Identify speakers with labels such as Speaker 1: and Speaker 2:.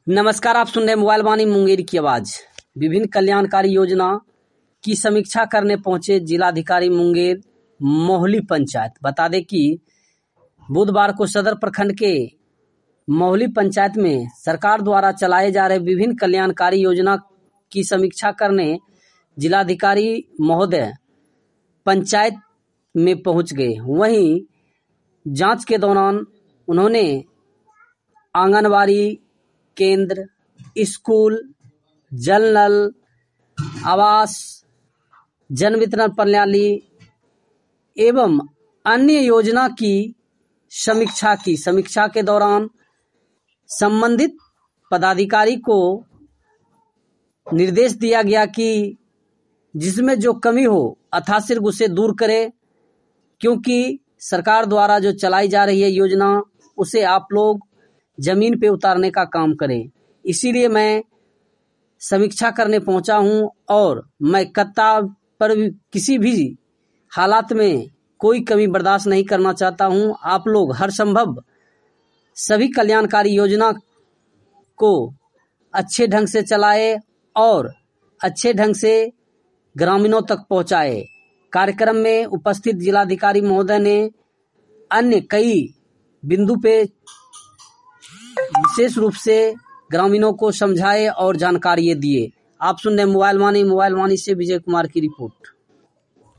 Speaker 1: नमस्कार, आप सुन रहे हैं मोबाइल वाणी मुंगेर की आवाज। विभिन्न कल्याणकारी योजना की समीक्षा करने पहुंचे जिलाधिकारी मुंगेर मोहली पंचायत। बता दें कि बुधवार को सदर प्रखंड के मोहली पंचायत में सरकार द्वारा चलाए जा रहे विभिन्न कल्याणकारी योजना की समीक्षा करने जिलाधिकारी महोदय पंचायत में पहुंच गए। वहीं जांच के दौरान उन्होंने आंगनबाड़ी केंद्र, स्कूल, जल नल, आवास, जन वितरण प्रणाली एवं अन्य योजना की समीक्षा की। समीक्षा के दौरान संबंधित पदाधिकारी को निर्देश दिया गया कि जिसमें जो कमी हो यथाशीघ्र उसे दूर करे, क्योंकि सरकार द्वारा जो चलाई जा रही है योजना उसे आप लोग जमीन पे उतारने का काम करें। इसीलिए मैं समीक्षा करने पहुंचा हूं और मैं कत्ता पर किसी भी हालात में कोई कमी बर्दाश्त नहीं करना चाहता हूं। आप लोग हर संभव सभी कल्याणकारी योजना को अच्छे ढंग से चलाए और अच्छे ढंग से ग्रामीणों तक पहुंचाए। कार्यक्रम में उपस्थित जिलाधिकारी महोदय ने अन्य कई बिंदु पे विशेष रूप से ग्रामीणों को समझाए और जानकारियां दिए। आप सुन रहे मोबाइल वाणी से विजय कुमार की रिपोर्ट।